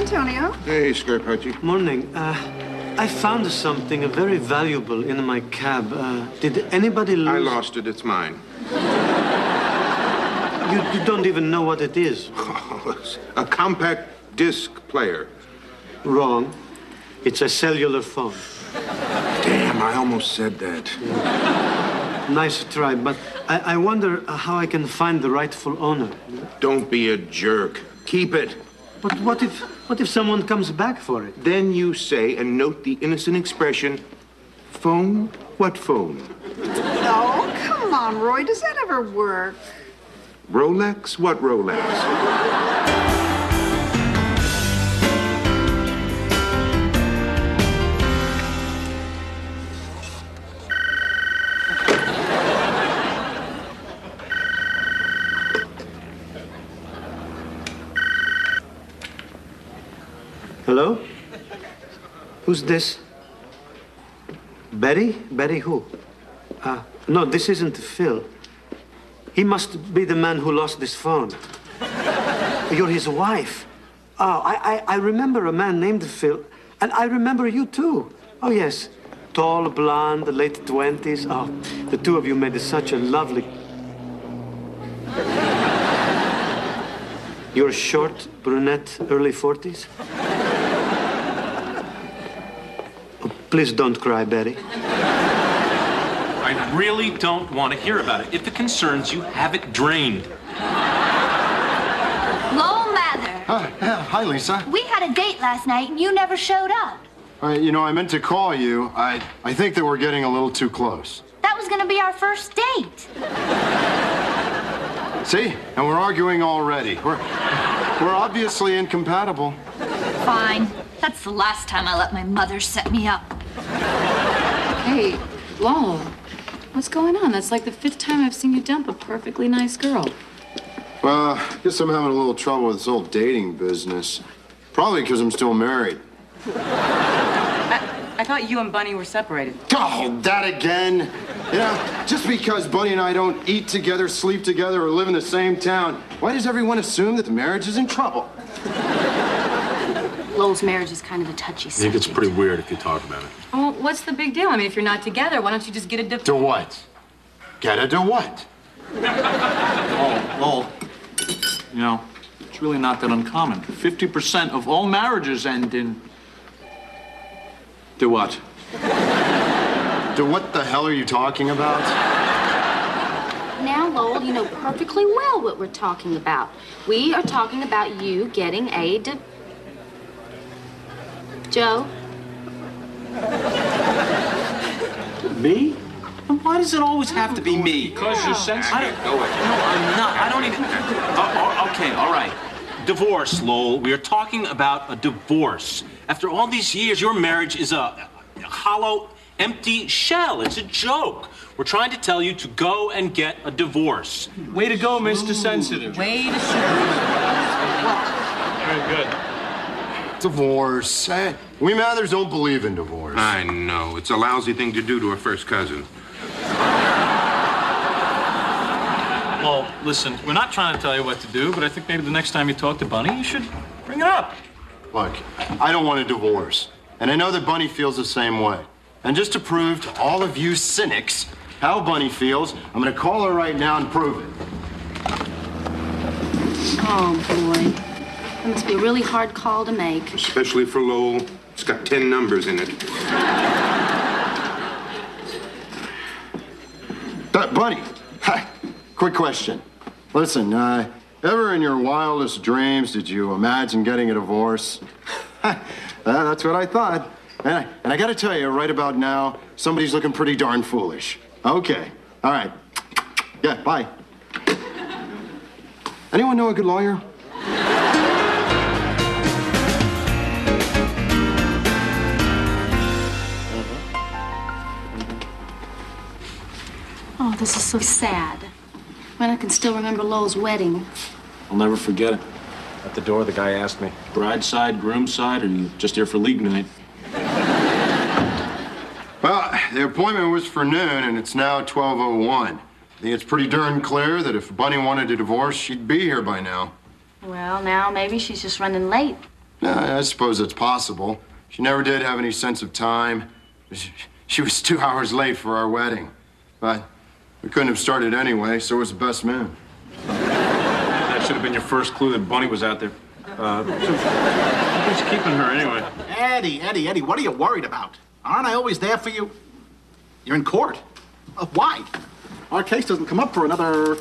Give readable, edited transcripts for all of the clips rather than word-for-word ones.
Antonio. Hey, Scarpacci. Morning. I found something very valuable in my cab. Did anybody lose... I lost it. It's mine. You don't even know what it is. A compact disc player. Wrong. It's a cellular phone. Damn, I almost said that. Nice try, but I wonder how I can find the rightful owner. Don't be a jerk. Keep it. But what if someone comes back for it? Then you say and note the innocent expression, phone? What phone? Oh, come on, Roy. Does that ever work? Rolex? What Rolex? Hello? Who's this? Betty? Betty who? No, this isn't Phil. He must be the man who lost this phone. You're his wife. Oh, I remember a man named Phil, and I remember you too. Oh, yes. Tall, blonde, late 20s. Oh, the two of you made such a lovely... You're short, brunette, early 40s? Oh, please don't cry, Betty. I really don't want to hear about it. If it concerns you, have it drained. Lowell Mather. Hi, Lisa. We had a date last night and you never showed up. I meant to call you. I think that we're getting a little too close. That was going to be our first date. See? And we're arguing already. We're obviously incompatible. Fine. That's the last time I let my mother set me up. Hey, Lowell. What's going on? That's like the 5th time I've seen you dump a perfectly nice girl. Well, I guess I'm having a little trouble with this whole dating business. Probably because I'm still married. I thought you and Bunny were separated. Oh, that again? Just because Bunny and I don't eat together, sleep together, or live in the same town, why does everyone assume that the marriage is in trouble? Lowell's marriage is kind of a touchy subject. I think it's pretty weird if you talk about it. Oh, what's the big deal? I mean, if you're not together, why don't you just get a divorce? To what? Get a to what? Oh, it's really not that uncommon. 50% of all marriages end in... Do what? To what the hell are you talking about? Now, Lowell, you know perfectly well what we're talking about. We are talking about you getting a Joe? Me? Why does it always have to be me? Because you're sensitive. No, I'm not. I don't even... Okay, all right. Divorce, Lowell. We are talking about a divorce. After all these years, your marriage is a hollow, empty shell. It's a joke. We're trying to tell you to go and get a divorce. Way to go, Mr. Sensitive. Way to sensitive. Very good. Divorce. We Mathers don't believe in divorce. I know. It's a lousy thing to do to a first cousin. Well, listen, we're not trying to tell you what to do, but I think maybe the next time you talk to Bunny, you should bring it up. Look, I don't want a divorce. And I know that Bunny feels the same way. And just to prove to all of you cynics how Bunny feels, I'm going to call her right now and prove it. Oh, boy. That must be a really hard call to make. Especially for Lowell. It's got 10 numbers in it. Bunny, quick question. Listen, ever in your wildest dreams did you imagine getting a divorce? That's what I thought. And I got to tell you, right about now, somebody's looking pretty darn foolish. Okay. All right. Yeah, bye. Anyone know a good lawyer? Oh, this is so sad. When I can still remember Lowell's wedding. I'll never forget it. At the door, the guy asked me, bride side, groom side, or you just here for league night? Well, the appointment was for noon, and it's now 12:01. I think it's pretty darn clear that if Bunny wanted a divorce, she'd be here by now. Well, now maybe she's just running late. I suppose it's possible. She never did have any sense of time. She was 2 hours late for our wedding. But we couldn't have started anyway, so was the best man. That should have been your first clue that Bunny was out there. Who's keeping her anyway? Eddie, what are you worried about? Aren't I always there for you? You're in court. Why? Our case doesn't come up for another...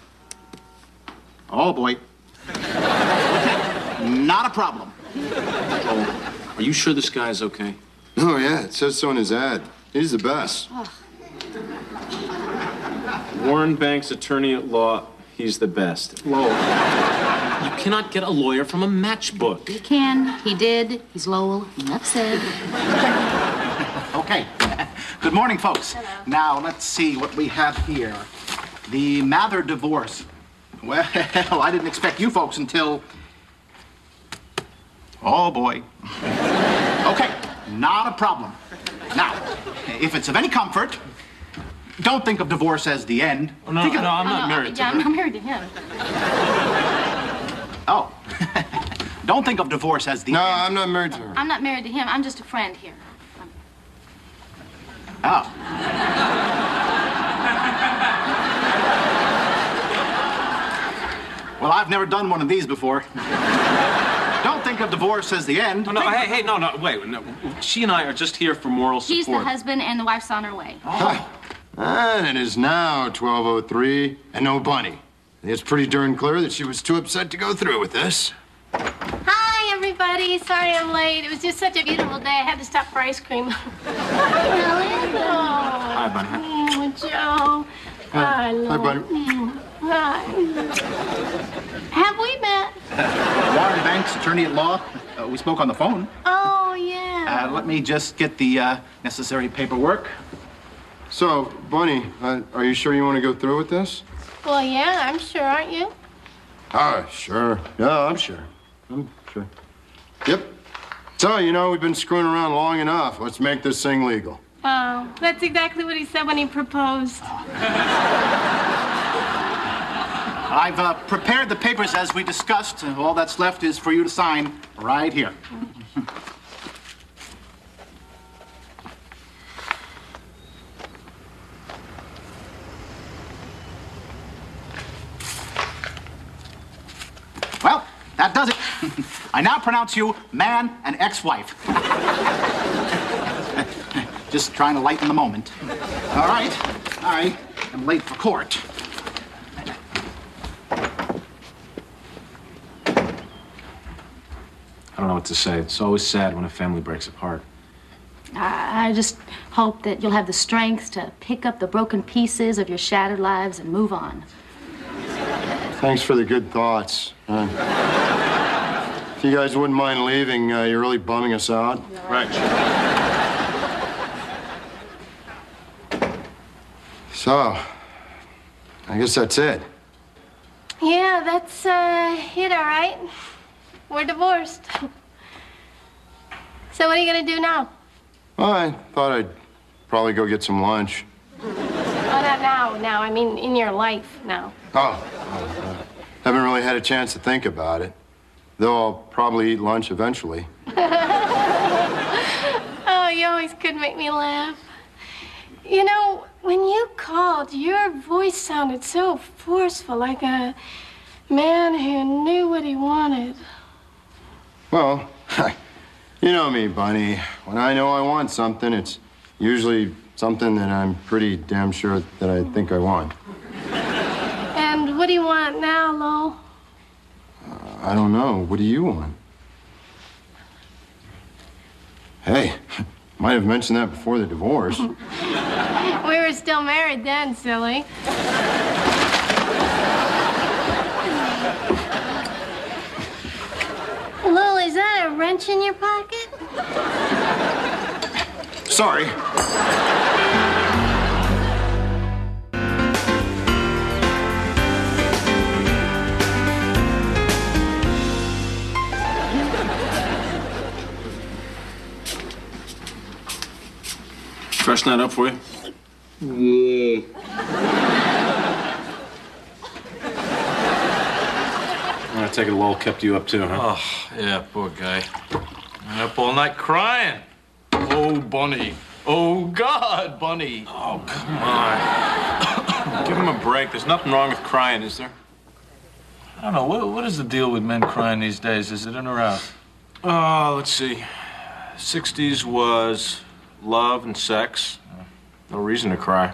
Oh, boy. Okay, not a problem. Oh, are you sure this guy's okay? Oh, yeah, it says so in his ad. He's the best. Warren Banks, attorney at law. He's the best. Whoa. You cannot get a lawyer from a matchbook. He can. He did. He's Lowell. Enough said. Okay. Good morning, folks. Hello. Now, let's see what we have here. The Mather divorce. Well, I didn't expect you folks until... Oh, boy. Okay, not a problem. Now, if it's of any comfort, don't think of divorce as the end. Oh, no, I'm not married to her. Yeah, I'm not married to him. Oh. Don't think of divorce as the No, end. I'm not married to her. I'm not married to him. I'm just a friend here. Oh. Well, I've never done one of these before. Don't think of divorce as the end. Oh, no, no, wait. No. She and I are just here for moral support. He's the husband and the wife's on her way. Oh. And it is now 12:03, and no Bunny. It's pretty darn clear that she was too upset to go through with this. Hi, everybody. Sorry I'm late. It was just such a beautiful day. I had to stop for ice cream. Hi, Orlando. Hi, Bunny. Oh, Joe. Hi, Hi, Bunny. Hi. Have we met? Warren Banks, attorney at law. We spoke on the phone. Oh, yeah. Let me just get the necessary paperwork. So, Bunny, are you sure you want to go through with this? Well, yeah, I'm sure, aren't you? Oh, sure. Yeah, I'm sure. I'm sure. Yep. So, you know, we've been screwing around long enough. Let's make this thing legal. Oh, that's exactly what he said when he proposed. I've prepared the papers as we discussed. All that's left is for you to sign right here. Well, that does it. I now pronounce you man and ex-wife. Just trying to lighten the moment. All right, I am late for court. I don't know what to say. It's always sad when a family breaks apart. I just hope that you'll have the strength to pick up the broken pieces of your shattered lives and move on. Thanks for the good thoughts. If you guys wouldn't mind leaving, you're really bumming us out. Right. So, I guess that's it. Yeah, that's it, all right. We're divorced. So what are you going to do now? Well, I thought I'd probably go get some lunch. Oh, not now. I mean, in your life now. Haven't really had a chance to think about it. Though I'll probably eat lunch eventually. Oh, you always could make me laugh. You know, when you called, your voice sounded so forceful, like a man who knew what he wanted. Well, you know me, Bunny. When I know I want something, it's usually something that I'm pretty damn sure that I think I want. And what do you want now, Lowell? I don't know. What do you want? Hey, might have mentioned that before the divorce. We were still married then, silly. Lowell, is that a wrench in your pocket? Sorry. Freshen that up for you? All right, take it Lowell kept you up too, huh? Oh, yeah, poor guy. I'm up all night crying. Oh, Bunny. Oh, God, Bunny. Oh, come on. Give him a break. There's nothing wrong with crying, is there? I don't know. What is the deal with men crying these days? Is it in or out? Let's see. 60s was love and sex. No reason to cry.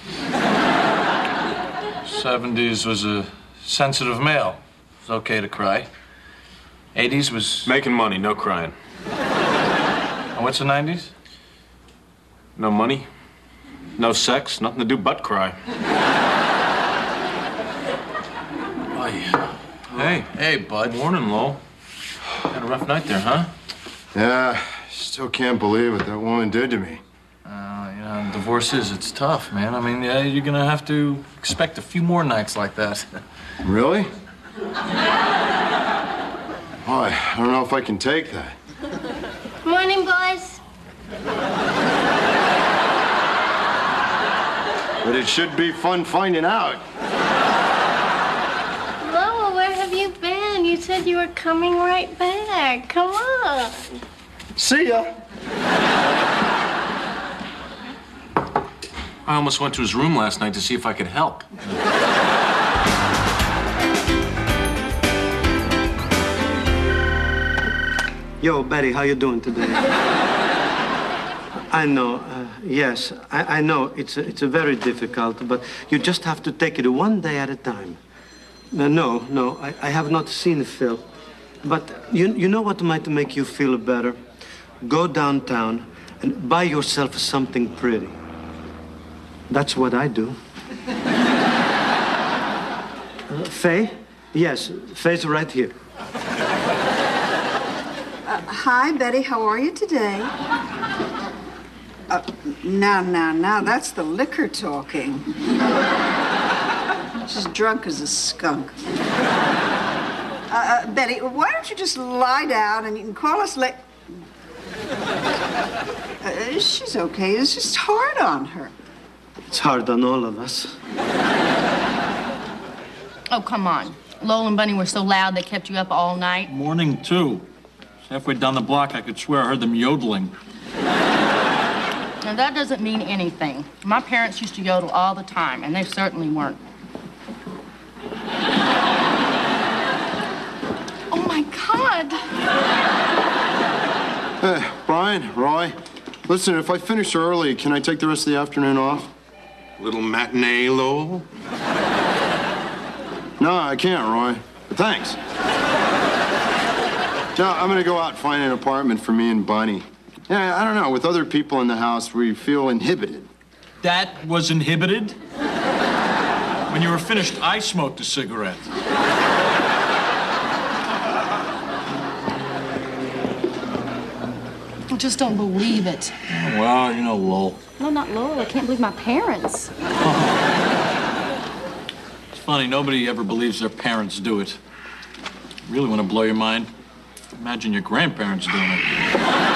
70s was a sensitive male. It was okay to cry. 80s was... Making money, no crying. And what's the 90s? No money, no sex, nothing to do but cry. Hey, bud. Morning, Lowell. Had a rough night there, huh? Yeah, still can't believe what that woman did to me. Divorce it's tough, man. I mean, yeah, you're gonna have to expect a few more nights like that. Really? Boy, I don't know if I can take that. Morning, boys. But it should be fun finding out. Lowell, where have you been? You said you were coming right back. Come on. See ya. I almost went to his room last night to see if I could help. Yo, Betty, how you doing today? I know, yes, I know it's a very difficult, but you just have to take it one day at a time. No, I have not seen Phil. But you know what might make you feel better? Go downtown and buy yourself something pretty. That's what I do. Faye? Yes, Faye's right here. Hi, Betty. How are you today? Now, that's the liquor talking. She's drunk as a skunk. Betty, why don't you just lie down and you can call us later? She's okay. It's just hard on her. It's hard on all of us. Oh, come on. Lowell and Bunny were so loud they kept you up all night. Morning, too. Halfway down the block, I could swear I heard them yodeling. Now, that doesn't mean anything. My parents used to yodel all the time, and they certainly weren't. Oh, my God. Hey, Brian, Roy, listen, if I finish early, can I take the rest of the afternoon off? Little matinee, Lowell? No, I can't, Roy. But thanks. No, I'm gonna go out and find an apartment for me and Bunny. Yeah, I don't know. With other people in the house, we feel inhibited. That was inhibited? When you were finished, I smoked a cigarette. I just don't believe it. Oh, well, you know, Lowell. No, not Lowell. I can't believe my parents. It's funny, nobody ever believes their parents do it. Really want to blow your mind? Imagine your grandparents doing it.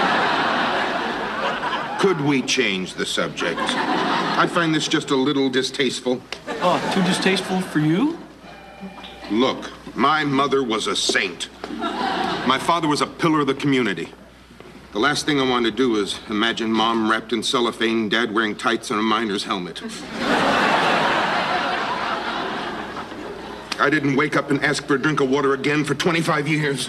Could we change the subject? I find this just a little distasteful. Oh, too distasteful for you? Look, my mother was a saint. My father was a pillar of the community. The last thing I want to do is imagine Mom wrapped in cellophane, Dad wearing tights and a miner's helmet. I didn't wake up and ask for a drink of water again for 25 years.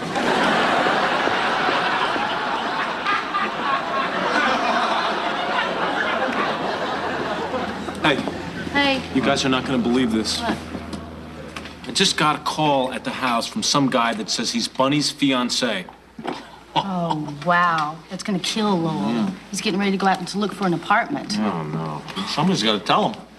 Hey, you guys are not going to believe this. What? I just got a call at the house from some guy that says he's Bunny's fiancé. Oh, wow. That's gonna kill Lowell. Yeah. He's getting ready to go out to look for an apartment. Oh, no. Somebody's got to tell him.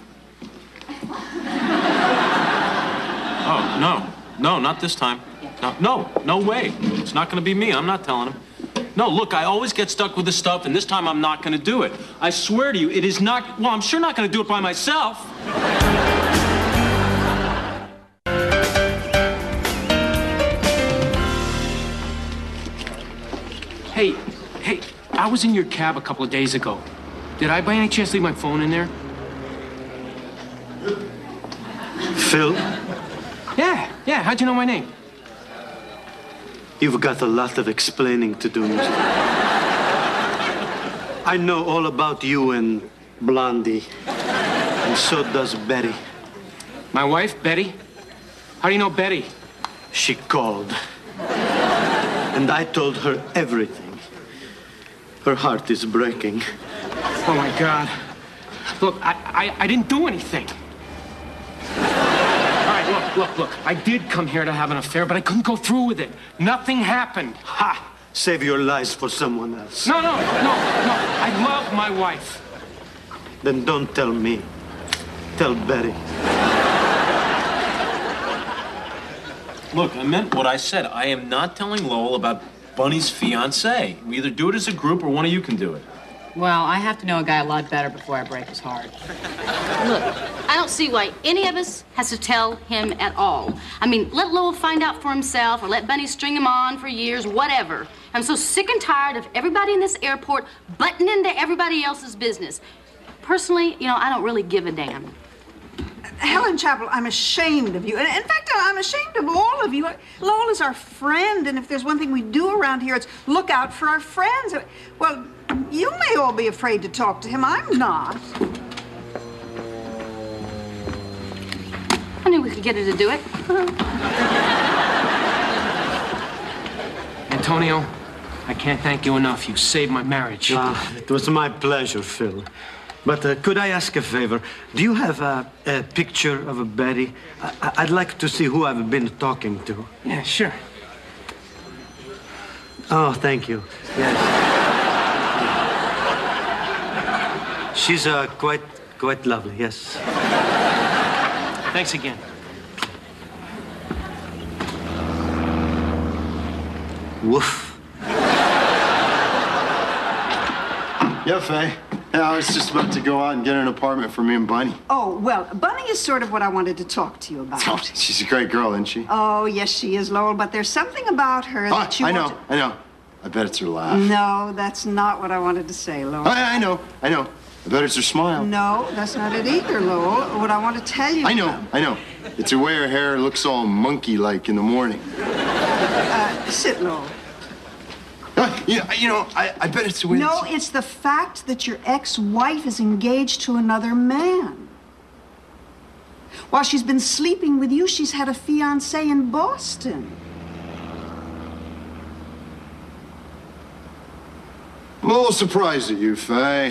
Oh, no, not this time. No way. It's not going to be me. I'm not telling him. No, look, I always get stuck with this stuff, and this time I'm not going to do it. I swear to you, it is not... Well, I'm sure not going to do it by myself. Hey, I was in your cab a couple of days ago. Did I by any chance leave my phone in there? Phil? Yeah, how'd you know my name? You've got a lot of explaining to do, Mr. I know all about you and Blondie, and so does Betty. My wife, Betty? How do you know Betty? She called, and I told her everything. Her heart is breaking. Oh, my God. Look, I didn't do anything. All right, look. I did come here to have an affair, but I couldn't go through with it. Nothing happened. Ha! Save your lies for someone else. No. I love my wife. Then don't tell me. Tell Betty. Look, I meant what I said. I am not telling Lowell about Bunny's fiancée. We either do it as a group or one of you can do it. Well, I have to know a guy a lot better before I break his heart. Look, I don't see why any of us has to tell him at all. I mean, let Lowell find out for himself or let Bunny string him on for years, whatever. I'm so sick and tired of everybody in this airport butting into everybody else's business. Personally, I don't really give a damn. Helen Chapel, I'm ashamed of you. In fact, I'm ashamed of all of you. Lowell is our friend, and if there's one thing we do around here, it's look out for our friends. Well, you may all be afraid to talk to him. I'm not. I knew we could get her to do it. Antonio, I can't thank you enough. You saved my marriage. It was my pleasure, Phil. But could I ask a favor? Do you have a picture of Betty? I'd like to see who I've been talking to. Yeah, sure. Oh, thank you. Yes. She's quite lovely, yes. Thanks again. Woof. Yeah, Faye. Yeah, I was just about to go out and get an apartment for me and Bunny. Oh, well, Bunny is sort of what I wanted to talk to you about. Oh, she's a great girl, isn't she? Oh, yes, she is, Lowell, but there's something about her that you I know. I bet it's her laugh. No, that's not what I wanted to say, Lowell. I know. I bet it's her smile. No, that's not it either, Lowell. What I want to tell you... I know. It's the way her hair looks all monkey-like in the morning. Sit, Lowell. I bet it's the way... No, it's the fact that your ex-wife is engaged to another man. While she's been sleeping with you, she's had a fiancé in Boston. I'm a little surprised at you, Faye.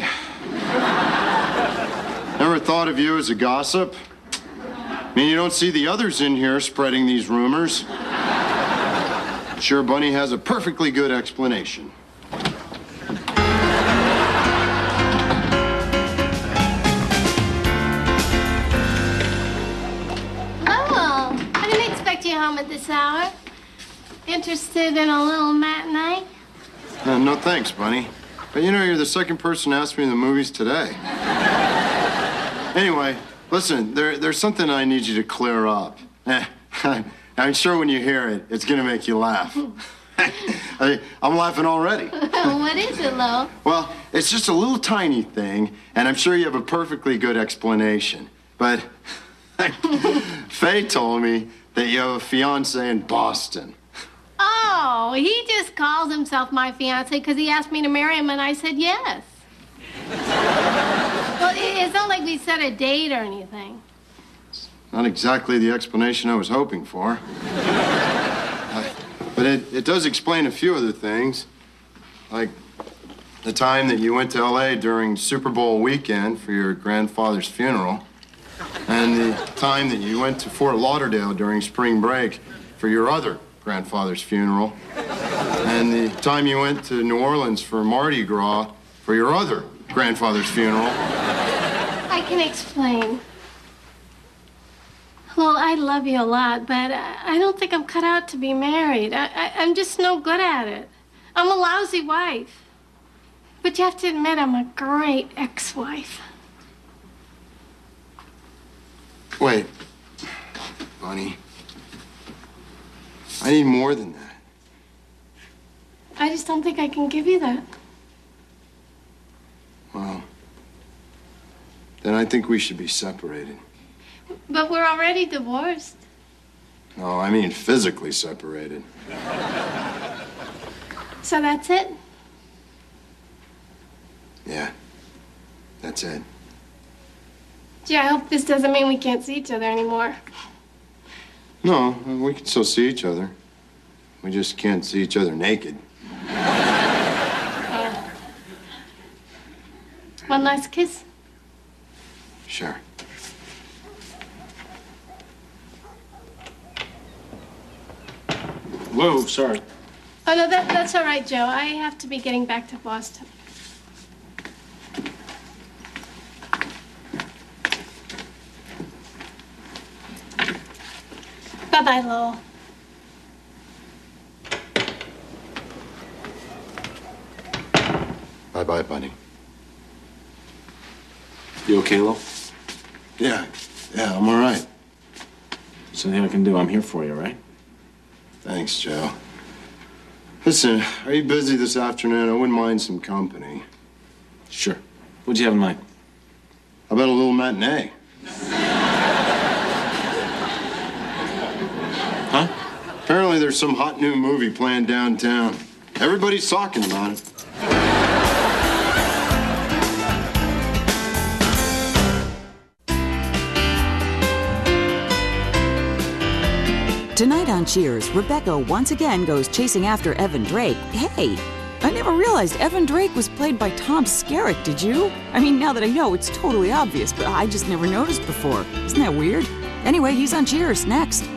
Never thought of you as a gossip. I mean, you don't see the others in here spreading these rumors. Sure, Bunny has a perfectly good explanation. Oh, I didn't expect you home at this hour. Interested in a little matinee? No thanks, Bunny. But you're the second person to ask me in the movies today. Anyway, listen, there's something I need you to clear up. I'm sure when you hear it, it's going to make you laugh. I'm laughing already. What is it, Lo? Well, it's just a little tiny thing, and I'm sure you have a perfectly good explanation. But Faye told me that you have a fiancé in Boston. Oh, he just calls himself my fiancé because he asked me to marry him, and I said yes. Well, it's not like we set a date or anything. Not exactly the explanation I was hoping for. But it does explain a few other things. Like the time that you went to L.A. during Super Bowl weekend for your grandfather's funeral. And the time that you went to Fort Lauderdale during spring break for your other grandfather's funeral. And the time you went to New Orleans for Mardi Gras for your other grandfather's funeral. I can explain. Well, I love you a lot, but I don't think I'm cut out to be married. I'm just no good at it. I'm a lousy wife. But you have to admit I'm a great ex-wife. Wait, Bunny. I need more than that. I just don't think I can give you that. Well, then I think we should be separated. But we're already divorced. No, I mean physically separated. So that's it? Yeah, that's it. Gee, I hope this doesn't mean we can't see each other anymore. No, we can still see each other. We just can't see each other naked. One last kiss? Sure. Whoa, sorry. Oh, no, that's all right, Joe. I have to be getting back to Boston. Bye-bye, Lowell. Bye-bye, buddy. You okay, Lo? Yeah, I'm all right. Something I can do. I'm here for you, right? Thanks, Joe. Listen, are you busy this afternoon? I wouldn't mind some company. Sure. What'd you have in mind? How about a little matinee? Huh? Apparently there's some hot new movie planned downtown. Everybody's talking about it. Tonight on Cheers, Rebecca once again goes chasing after Evan Drake. Hey, I never realized Evan Drake was played by Tom Skerritt, did you? I mean, now that I know, it's totally obvious, but I just never noticed before. Isn't that weird? Anyway, he's on Cheers next.